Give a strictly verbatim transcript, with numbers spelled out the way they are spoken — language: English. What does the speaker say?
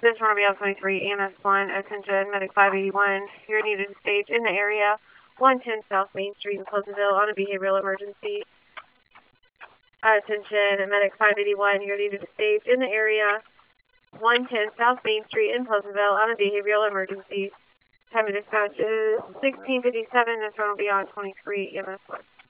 This is Romeo twenty-three, E M S one, attention, medic five eighty-one. You're needed to stage in the area, one ten South Main Street in Pleasantville on a behavioral emergency. Attention, medic five eighty-one, you're needed to stage in the area, one ten South Main Street in Pleasantville on a behavioral emergency. Time of dispatch is sixteen fifty-seven, this one will be on twenty-three, E M S one.